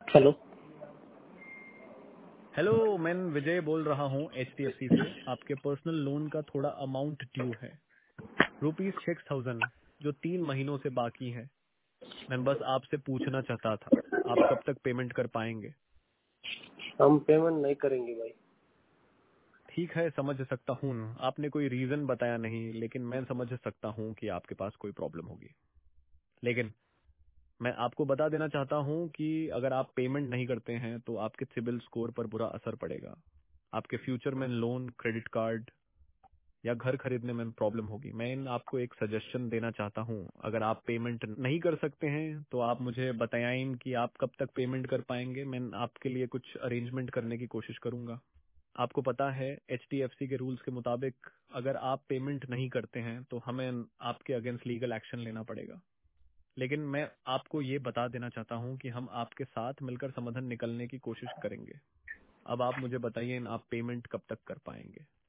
Hello. Hello, मैं विजय बोल रहा हूँ HDFC से। आपके पर्सनल लोन का थोड़ा अमाउंट ड्यू है, ₹6,000, जो 3 महीनों से बाकी है। मैं बस आपसे पूछना चाहता था, आप कब तक पेमेंट कर पाएंगे? हम पेमेंट नहीं करेंगे भाई। ठीक है, समझ सकता हूँ। आपने कोई रीजन बताया नहीं, लेकिन मैं समझ सकता हूँ कि आपके पास कोई प्रॉब्लम होगी। लेकिन मैं आपको बता देना चाहता हूँ कि अगर आप पेमेंट नहीं करते हैं तो आपके सिबिल स्कोर पर बुरा असर पड़ेगा। आपके फ्यूचर में लोन, क्रेडिट कार्ड या घर खरीदने में प्रॉब्लम होगी। मैं आपको एक सजेशन देना चाहता हूँ, अगर आप पेमेंट नहीं कर सकते हैं तो आप मुझे बताएं कि आप कब तक पेमेंट कर पाएंगे। मैं आपके लिए कुछ अरेंजमेंट करने की कोशिश करूंगा। आपको पता है HDFC के रूल्स के मुताबिक अगर आप पेमेंट नहीं करते हैं तो हमें आपके अगेंस्ट लीगल एक्शन लेना पड़ेगा। लेकिन मैं आपको ये बता देना चाहता हूँ कि हम आपके साथ मिलकर समाधान निकलने की कोशिश करेंगे। अब आप मुझे बताइए, आप पेमेंट कब तक कर पाएंगे?